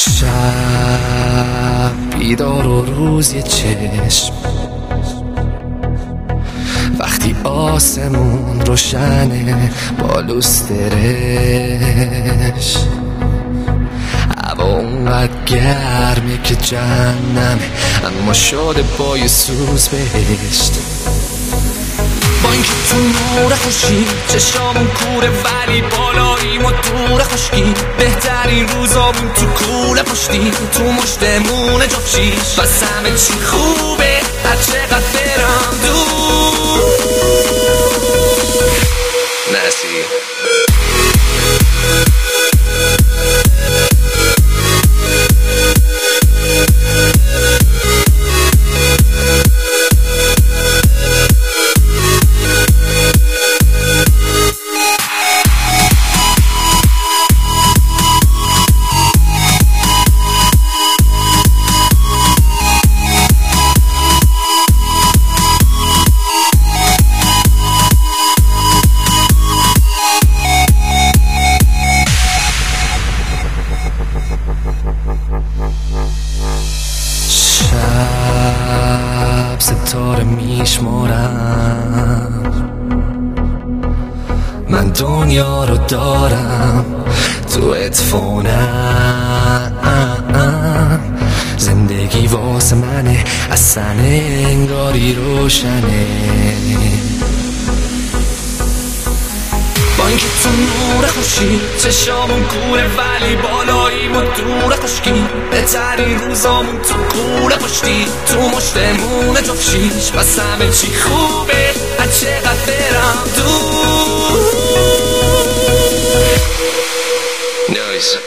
شب بیدار و روز یه چشم، وقتی آسمون روشنه با لوسترش، هوا اونقدر گرمه که جهنمه اما شده با یه سوز بهشت. با اینکه تو نور خوشی چشامون کوره ولی بالاییم و دور خشکی، بهترین روزامون تو کوله پشتی تو مشتمون جفشیش، بس همه چی خوبه هر چقدر برم دور. نسی ستاره میشمارم، من دنیا رو دارم تو ادفونم، زندگی واسه منه اصلا انگاری روشنه. با اینکه تو نور خوشی چشامون کوره ولی بالاییم و دور خشکی، بهترین روزامون تو کوله پشتی تو مشتمون جفشیش، بس همه چی خوبه هر چقدر برم دور. نویز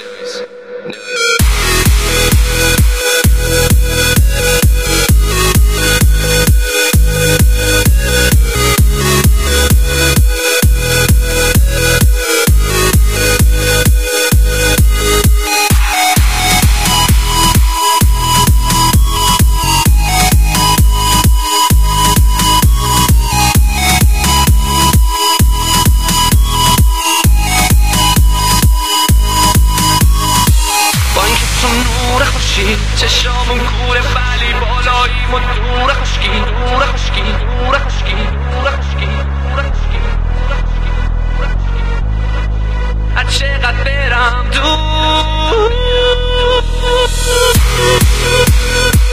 چشامون کوره ولی بالاییم و دور خشکی دور خشکی دور خشکی دور خشکی دور خشکی هر چقدر برم دور.